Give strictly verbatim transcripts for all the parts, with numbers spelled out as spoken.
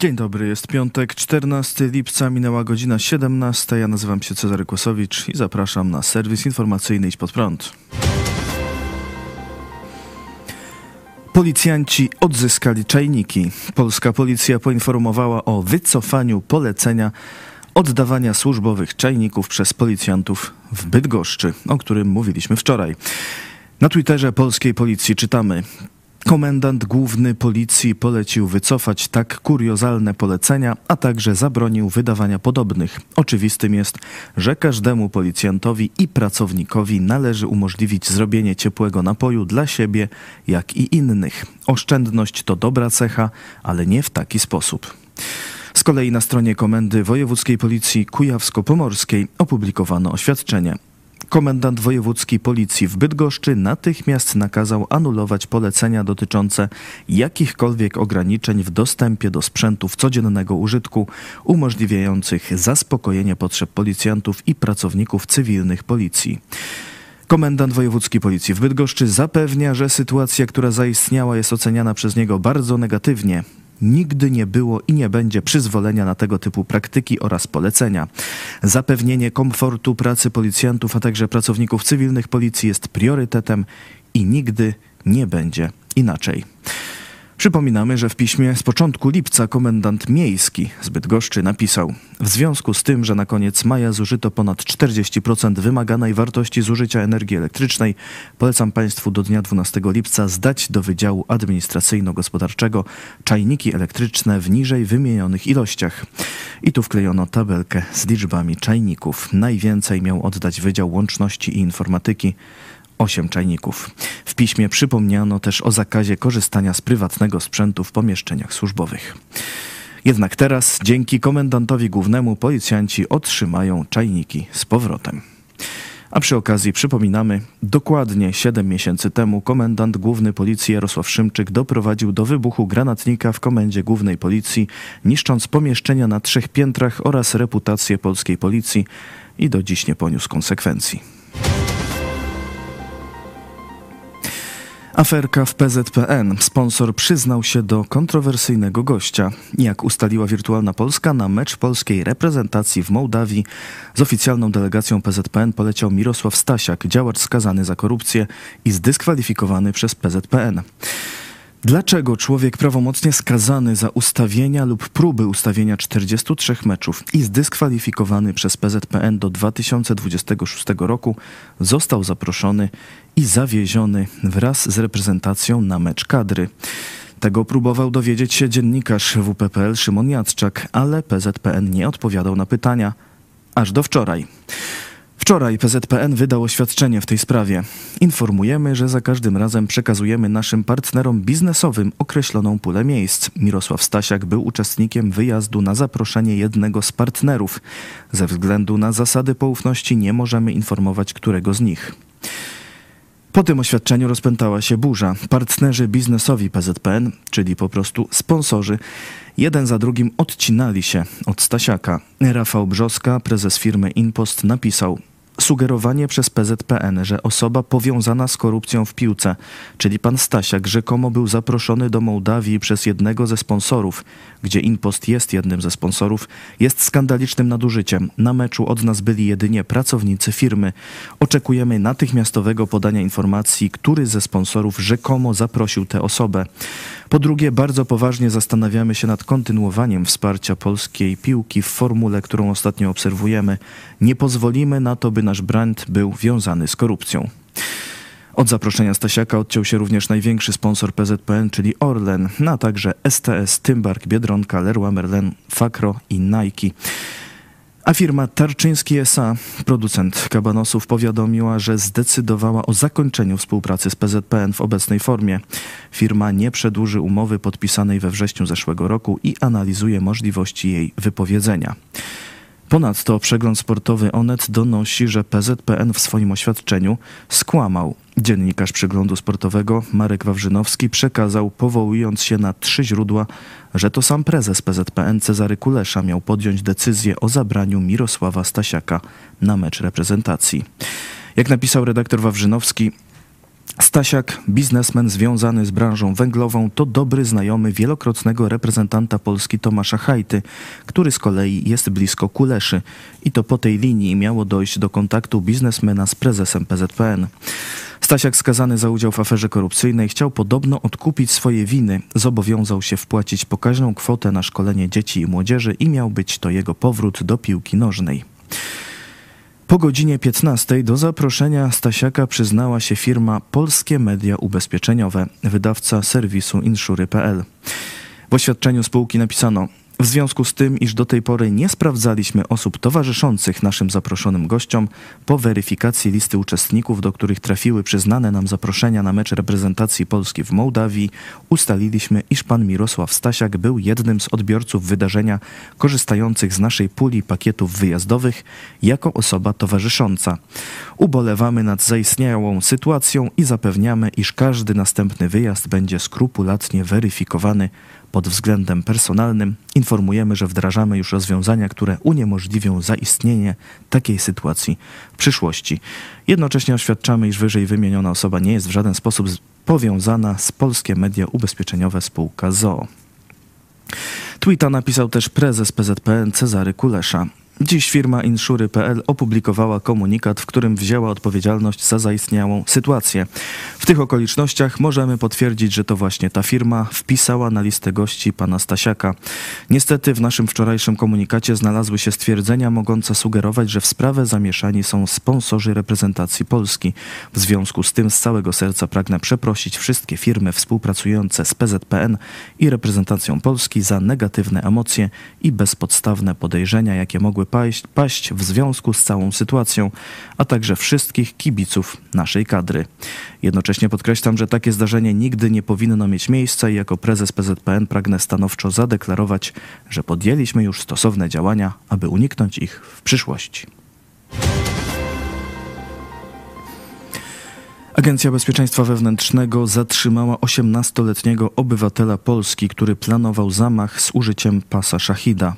Dzień dobry, jest piątek, czternastego lipca, minęła godzina siedemnasta. Ja nazywam się Cezary Kłosowicz i zapraszam na serwis informacyjny Idź Pod Prąd. Policjanci odzyskali czajniki. Polska policja poinformowała o wycofaniu polecenia oddawania służbowych czajników przez policjantów w Bydgoszczy, o którym mówiliśmy wczoraj. Na Twitterze polskiej policji czytamy: komendant główny policji polecił wycofać tak kuriozalne polecenia, a także zabronił wydawania podobnych. Oczywistym jest, że każdemu policjantowi i pracownikowi należy umożliwić zrobienie ciepłego napoju dla siebie, jak i innych. Oszczędność to dobra cecha, ale nie w taki sposób. Z kolei na stronie Komendy Wojewódzkiej Policji Kujawsko-Pomorskiej opublikowano oświadczenie. Komendant wojewódzki policji w Bydgoszczy natychmiast nakazał anulować polecenia dotyczące jakichkolwiek ograniczeń w dostępie do sprzętów codziennego użytku, umożliwiających zaspokojenie potrzeb policjantów i pracowników cywilnych policji. Komendant wojewódzki policji w Bydgoszczy zapewnia, że sytuacja, która zaistniała, jest oceniana przez niego bardzo negatywnie. Nigdy nie było i nie będzie przyzwolenia na tego typu praktyki oraz polecenia. Zapewnienie komfortu pracy policjantów, a także pracowników cywilnych policji jest priorytetem i nigdy nie będzie inaczej. Przypominamy, że w piśmie z początku lipca komendant miejski z Bydgoszczy napisał: w związku z tym, że na koniec maja zużyto ponad czterdzieści procent wymaganej wartości zużycia energii elektrycznej, polecam Państwu do dnia dwunastego lipca zdać do Wydziału Administracyjno-Gospodarczego czajniki elektryczne w niżej wymienionych ilościach. I tu wklejono tabelkę z liczbami czajników. Najwięcej miał oddać Wydział Łączności i Informatyki. Osiem czajników. W piśmie przypomniano też o zakazie korzystania z prywatnego sprzętu w pomieszczeniach służbowych. Jednak teraz, dzięki komendantowi głównemu, policjanci otrzymają czajniki z powrotem. A przy okazji przypominamy, dokładnie siedem miesięcy temu komendant główny policji Jarosław Szymczyk doprowadził do wybuchu granatnika w Komendzie Głównej Policji, niszcząc pomieszczenia na trzech piętrach oraz reputację polskiej policji i do dziś nie poniósł konsekwencji. Aferka w P Z P N. Sponsor przyznał się do kontrowersyjnego gościa. Jak ustaliła Wirtualna Polska, na mecz polskiej reprezentacji w Mołdawii z oficjalną delegacją P Z P N poleciał Mirosław Stasiak, działacz skazany za korupcję i zdyskwalifikowany przez P Z P N. Dlaczego człowiek prawomocnie skazany za ustawienia lub próby ustawienia czterdziestu trzech meczów i zdyskwalifikowany przez P Z P N do dwa tysiące dwudziestego szóstego roku został zaproszony i zawieziony wraz z reprezentacją na mecz kadry? Tego próbował dowiedzieć się dziennikarz W P P L Szymon Jacczak, ale P Z P N nie odpowiadał na pytania. Aż do wczoraj. Wczoraj P Z P N wydał oświadczenie w tej sprawie. Informujemy, że za każdym razem przekazujemy naszym partnerom biznesowym określoną pulę miejsc. Mirosław Stasiak był uczestnikiem wyjazdu na zaproszenie jednego z partnerów. Ze względu na zasady poufności nie możemy informować, którego z nich. Po tym oświadczeniu rozpętała się burza. Partnerzy biznesowi P Z P N, czyli po prostu sponsorzy, jeden za drugim odcinali się od Stasiaka. Rafał Brzoska, prezes firmy InPost, napisał: sugerowanie przez P Z P N, że osoba powiązana z korupcją w piłce, czyli pan Stasiak, rzekomo był zaproszony do Mołdawii przez jednego ze sponsorów, gdzie InPost jest jednym ze sponsorów, jest skandalicznym nadużyciem. Na meczu od nas byli jedynie pracownicy firmy. Oczekujemy natychmiastowego podania informacji, który ze sponsorów rzekomo zaprosił tę osobę. Po drugie, bardzo poważnie zastanawiamy się nad kontynuowaniem wsparcia polskiej piłki w formule, którą ostatnio obserwujemy. Nie pozwolimy na to, by nasz brand był wiązany z korupcją. Od zaproszenia Stasiaka odciął się również największy sponsor P Z P N, czyli Orlen, a także S T S, Tymbark, Biedronka, Leroy Merlin, Fakro i Nike. A firma Tarczyński S A, producent kabanosów, powiadomiła, że zdecydowała o zakończeniu współpracy z P Z P N w obecnej formie. Firma nie przedłuży umowy podpisanej we wrześniu zeszłego roku i analizuje możliwości jej wypowiedzenia. Ponadto przegląd sportowy Onet donosi, że P Z P N w swoim oświadczeniu skłamał. Dziennikarz przeglądu sportowego Marek Wawrzynowski przekazał, powołując się na trzy źródła, że to sam prezes P Z P N Cezary Kulesza miał podjąć decyzję o zabraniu Mirosława Stasiaka na mecz reprezentacji. Jak napisał redaktor Wawrzynowski, Stasiak, biznesmen związany z branżą węglową, to dobry znajomy wielokrotnego reprezentanta Polski Tomasza Hajty, który z kolei jest blisko Kuleszy. I to po tej linii miało dojść do kontaktu biznesmena z prezesem P Z P N. Stasiak, skazany za udział w aferze korupcyjnej, chciał podobno odkupić swoje winy. Zobowiązał się wpłacić pokaźną kwotę na szkolenie dzieci i młodzieży i miał być to jego powrót do piłki nożnej. Po godzinie piętnastej do zaproszenia Stasiaka przyznała się firma Polskie Media Ubezpieczeniowe, wydawca serwisu insury kropka p l. W oświadczeniu spółki napisano: w związku z tym, iż do tej pory nie sprawdzaliśmy osób towarzyszących naszym zaproszonym gościom, po weryfikacji listy uczestników, do których trafiły przyznane nam zaproszenia na mecz reprezentacji Polski w Mołdawii, ustaliliśmy, iż pan Mirosław Stasiak był jednym z odbiorców wydarzenia korzystających z naszej puli pakietów wyjazdowych jako osoba towarzysząca. Ubolewamy nad zaistniałą sytuacją i zapewniamy, iż każdy następny wyjazd będzie skrupulatnie weryfikowany pod względem personalnym. Informujemy, że wdrażamy już rozwiązania, które uniemożliwią zaistnienie takiej sytuacji w przyszłości. Jednocześnie oświadczamy, iż wyżej wymieniona osoba nie jest w żaden sposób powiązana z Polskie Media Ubezpieczeniowe spółka z o o. Tweeta napisał też prezes P Z P N Cezary Kulesza. Dziś firma insury kropka p l opublikowała komunikat, w którym wzięła odpowiedzialność za zaistniałą sytuację. W tych okolicznościach możemy potwierdzić, że to właśnie ta firma wpisała na listę gości pana Stasiaka. Niestety w naszym wczorajszym komunikacie znalazły się stwierdzenia mogące sugerować, że w sprawę zamieszani są sponsorzy reprezentacji Polski. W związku z tym z całego serca pragnę przeprosić wszystkie firmy współpracujące z P Z P N i reprezentacją Polski za negatywne emocje i bezpodstawne podejrzenia, jakie mogły paść, paść w związku z całą sytuacją, a także wszystkich kibiców naszej kadry. Jednocześnie podkreślam, że takie zdarzenie nigdy nie powinno mieć miejsca i jako prezes P Z P N pragnę stanowczo zadeklarować, że podjęliśmy już stosowne działania, aby uniknąć ich w przyszłości. Agencja Bezpieczeństwa Wewnętrznego zatrzymała osiemnastoletniego obywatela Polski, który planował zamach z użyciem pasa szachida.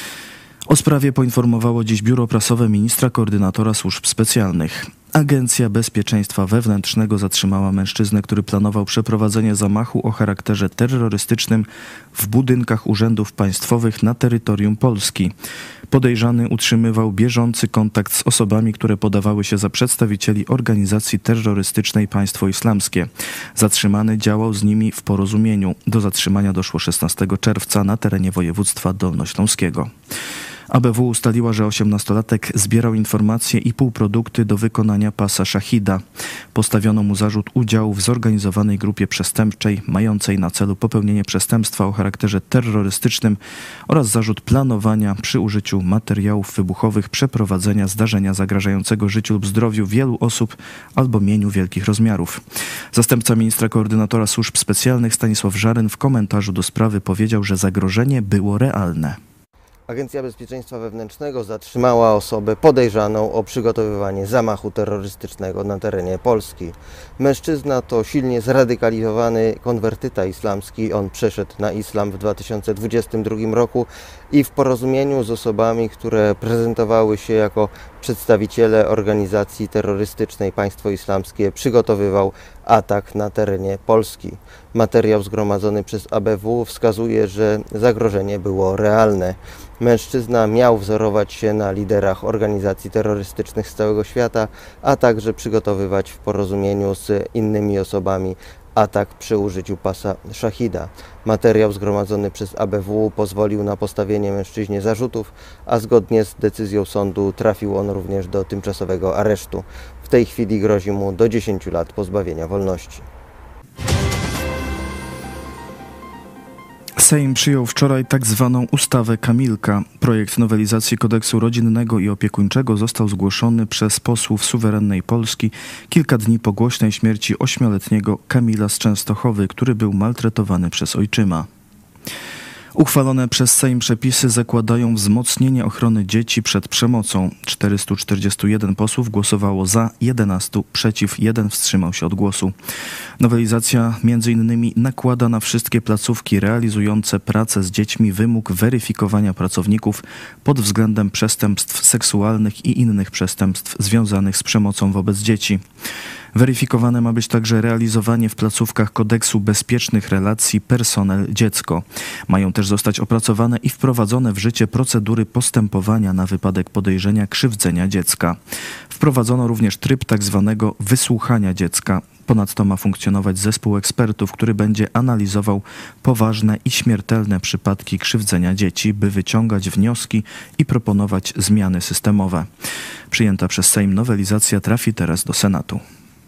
O sprawie poinformowało dziś biuro prasowe ministra koordynatora służb specjalnych. Agencja Bezpieczeństwa Wewnętrznego zatrzymała mężczyznę, który planował przeprowadzenie zamachu o charakterze terrorystycznym w budynkach urzędów państwowych na terytorium Polski. Podejrzany utrzymywał bieżący kontakt z osobami, które podawały się za przedstawicieli organizacji terrorystycznej Państwo Islamskie. Zatrzymany działał z nimi w porozumieniu. Do zatrzymania doszło szesnastego czerwca na terenie województwa dolnośląskiego. A B W ustaliła, że osiemnastolatek zbierał informacje i półprodukty do wykonania pasa szachida. Postawiono mu zarzut udziału w zorganizowanej grupie przestępczej mającej na celu popełnienie przestępstwa o charakterze terrorystycznym oraz zarzut planowania przy użyciu materiałów wybuchowych przeprowadzenia zdarzenia zagrażającego życiu lub zdrowiu wielu osób albo mieniu wielkich rozmiarów. Zastępca ministra koordynatora służb specjalnych Stanisław Żaryn w komentarzu do sprawy powiedział, że zagrożenie było realne. Agencja Bezpieczeństwa Wewnętrznego zatrzymała osobę podejrzaną o przygotowywanie zamachu terrorystycznego na terenie Polski. Mężczyzna to silnie zradykalizowany konwertyta islamski. On przeszedł na islam w dwa tysiące dwudziestym drugim roku i w porozumieniu z osobami, które prezentowały się jako przedstawiciele organizacji terrorystycznej Państwo Islamskie, przygotowywał atak na terenie Polski. Materiał zgromadzony przez A B W wskazuje, że zagrożenie było realne. Mężczyzna miał wzorować się na liderach organizacji terrorystycznych z całego świata, a także przygotowywać w porozumieniu z innymi osobami atak przy użyciu pasa szachida. Materiał zgromadzony przez A B W pozwolił na postawienie mężczyźnie zarzutów, a zgodnie z decyzją sądu trafił on również do tymczasowego aresztu. W tej chwili grozi mu do dziesięciu lat pozbawienia wolności. Sejm przyjął wczoraj tak zwaną ustawę Kamilka. Projekt nowelizacji kodeksu rodzinnego i opiekuńczego został zgłoszony przez posłów suwerennej Polski kilka dni po głośnej śmierci ośmioletniego Kamila z Częstochowy, który był maltretowany przez ojczyma. Uchwalone przez Sejm przepisy zakładają wzmocnienie ochrony dzieci przed przemocą. czterystu czterdziestu jeden posłów głosowało za, jedenastu przeciw, jeden wstrzymał się od głosu. Nowelizacja między innymi nakłada na wszystkie placówki realizujące pracę z dziećmi wymóg weryfikowania pracowników pod względem przestępstw seksualnych i innych przestępstw związanych z przemocą wobec dzieci. Weryfikowane ma być także realizowanie w placówkach kodeksu bezpiecznych relacji personel-dziecko. Mają też zostać opracowane i wprowadzone w życie procedury postępowania na wypadek podejrzenia krzywdzenia dziecka. Wprowadzono również tryb tak zwanego wysłuchania dziecka. Ponadto ma funkcjonować zespół ekspertów, który będzie analizował poważne i śmiertelne przypadki krzywdzenia dzieci, by wyciągać wnioski i proponować zmiany systemowe. Przyjęta przez Sejm nowelizacja trafi teraz do Senatu.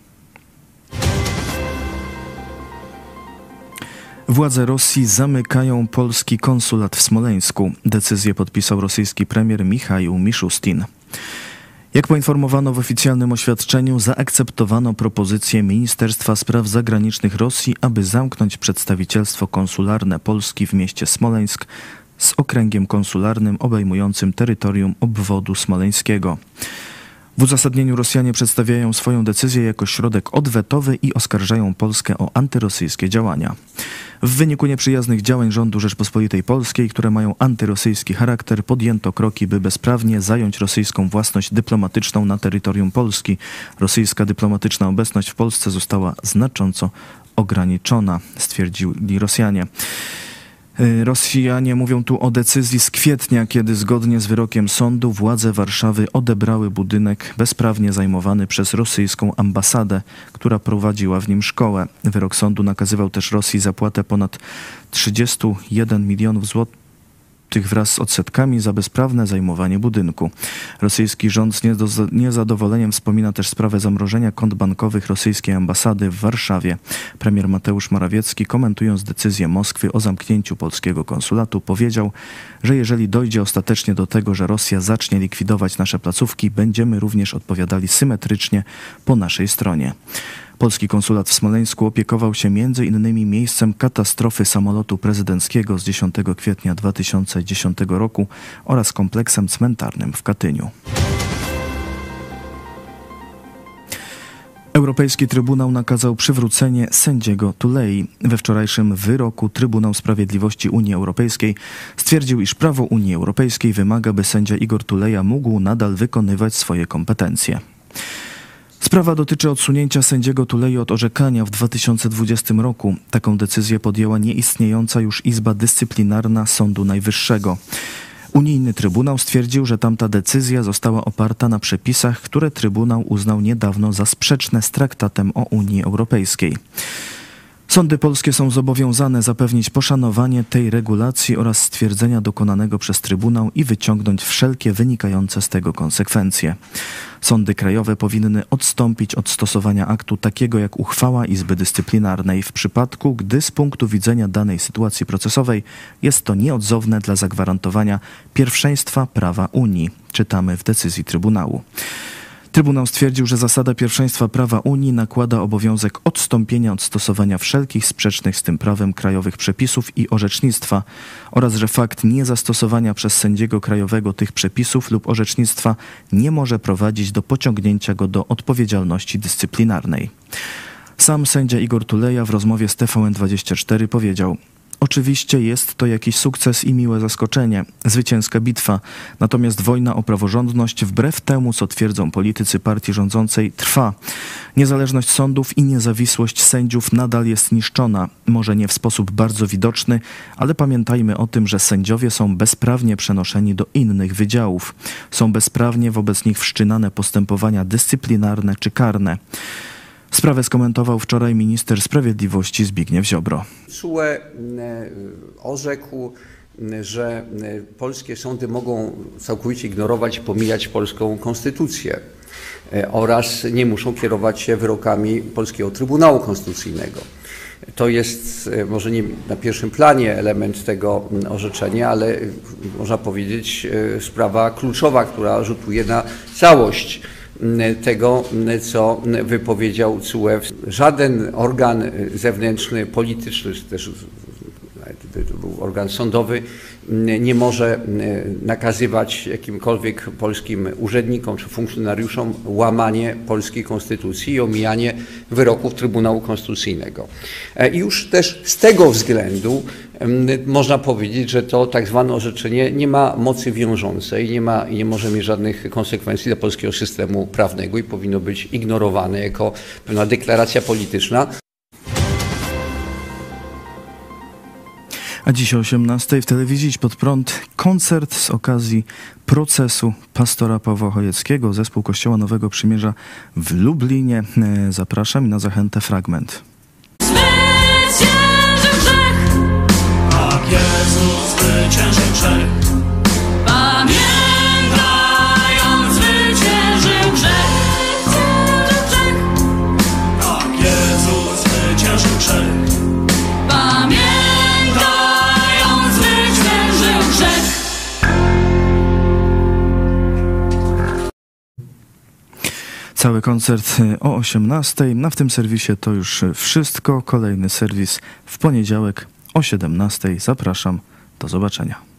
Władze Rosji zamykają polski konsulat w Smoleńsku. Decyzję podpisał rosyjski premier Michaił Miszustin. Jak poinformowano w oficjalnym oświadczeniu, zaakceptowano propozycję Ministerstwa Spraw Zagranicznych Rosji, aby zamknąć przedstawicielstwo konsularne Polski w mieście Smoleńsk z okręgiem konsularnym obejmującym terytorium obwodu smoleńskiego. W uzasadnieniu Rosjanie przedstawiają swoją decyzję jako środek odwetowy i oskarżają Polskę o antyrosyjskie działania. W wyniku nieprzyjaznych działań rządu Rzeczpospolitej Polskiej, które mają antyrosyjski charakter, podjęto kroki, by bezprawnie zająć rosyjską własność dyplomatyczną na terytorium Polski. Rosyjska dyplomatyczna obecność w Polsce została znacząco ograniczona, stwierdzili Rosjanie. Rosjanie mówią tu o decyzji z kwietnia, kiedy zgodnie z wyrokiem sądu władze Warszawy odebrały budynek bezprawnie zajmowany przez rosyjską ambasadę, która prowadziła w nim szkołę. Wyrok sądu nakazywał też Rosji zapłatę ponad trzydziestu jeden milionów złotych wraz z odsetkami za bezprawne zajmowanie budynku. Rosyjski rząd z niezadowoleniem wspomina też sprawę zamrożenia kont bankowych rosyjskiej ambasady w Warszawie. Premier Mateusz Morawiecki, komentując decyzję Moskwy o zamknięciu polskiego konsulatu, powiedział, że jeżeli dojdzie ostatecznie do tego, że Rosja zacznie likwidować nasze placówki, będziemy również odpowiadali symetrycznie po naszej stronie. Polski konsulat w Smoleńsku opiekował się między innymi miejscem katastrofy samolotu prezydenckiego z dziesiątego kwietnia dwa tysiące dziesiątego roku oraz kompleksem cmentarnym w Katyniu. Europejski Trybunał nakazał przywrócenie sędziego Tulei. We wczorajszym wyroku Trybunał Sprawiedliwości Unii Europejskiej stwierdził, iż prawo Unii Europejskiej wymaga, by sędzia Igor Tuleja mógł nadal wykonywać swoje kompetencje. Sprawa dotyczy odsunięcia sędziego Tulei od orzekania w dwa tysiące dwudziestym roku. Taką decyzję podjęła nieistniejąca już Izba Dyscyplinarna Sądu Najwyższego. Unijny Trybunał stwierdził, że tamta decyzja została oparta na przepisach, które Trybunał uznał niedawno za sprzeczne z Traktatem o Unii Europejskiej. Sądy polskie są zobowiązane zapewnić poszanowanie tej regulacji oraz stwierdzenia dokonanego przez Trybunał i wyciągnąć wszelkie wynikające z tego konsekwencje. Sądy krajowe powinny odstąpić od stosowania aktu takiego jak uchwała Izby Dyscyplinarnej w przypadku, gdy z punktu widzenia danej sytuacji procesowej jest to nieodzowne dla zagwarantowania pierwszeństwa prawa Unii, czytamy w decyzji Trybunału. Trybunał stwierdził, że zasada pierwszeństwa prawa Unii nakłada obowiązek odstąpienia od stosowania wszelkich sprzecznych z tym prawem krajowych przepisów i orzecznictwa oraz że fakt niezastosowania przez sędziego krajowego tych przepisów lub orzecznictwa nie może prowadzić do pociągnięcia go do odpowiedzialności dyscyplinarnej. Sam sędzia Igor Tuleja w rozmowie z T V N dwadzieścia cztery powiedział: oczywiście jest to jakiś sukces i miłe zaskoczenie, zwycięska bitwa, natomiast wojna o praworządność wbrew temu, co twierdzą politycy partii rządzącej, trwa. Niezależność sądów i niezawisłość sędziów nadal jest niszczona, może nie w sposób bardzo widoczny, ale pamiętajmy o tym, że sędziowie są bezprawnie przenoszeni do innych wydziałów. Są bezprawnie wobec nich wszczynane postępowania dyscyplinarne czy karne. Sprawę skomentował wczoraj minister sprawiedliwości Zbigniew Ziobro. T S U E orzekł, że polskie sądy mogą całkowicie ignorować, pomijać polską konstytucję oraz nie muszą kierować się wyrokami Polskiego Trybunału Konstytucyjnego. To jest może nie na pierwszym planie element tego orzeczenia, ale można powiedzieć sprawa kluczowa, która rzutuje na całość tego, co wypowiedział T S U E. Żaden organ zewnętrzny, polityczny, czy też to był organ sądowy, nie może nakazywać jakimkolwiek polskim urzędnikom czy funkcjonariuszom łamanie polskiej konstytucji i omijanie wyroków Trybunału Konstytucyjnego. I już też z tego względu można powiedzieć, że to tak zwane orzeczenie nie ma mocy wiążącej, nie ma i nie może mieć żadnych konsekwencji dla polskiego systemu prawnego i powinno być ignorowane jako pewna deklaracja polityczna. A dziś o osiemnastej w telewizji Idź Pod Prąd koncert z okazji procesu pastora Pawła Chojeckiego, zespół Kościoła Nowego Przymierza w Lublinie. Zapraszam i na zachętę fragment. Zwyciężył grzech, Tak Jezus zwyciężył grzech. pamiętaj, On zwyciężył grzech. Zwyciężył grzech, Tak Jezus zwyciężył grzech. pamiętaj, On zwyciężył grzech. Cały koncert o osiemnastej. Na w tym serwisie to już wszystko. Kolejny serwis w poniedziałek o siedemnastej. Zapraszam. Do zobaczenia.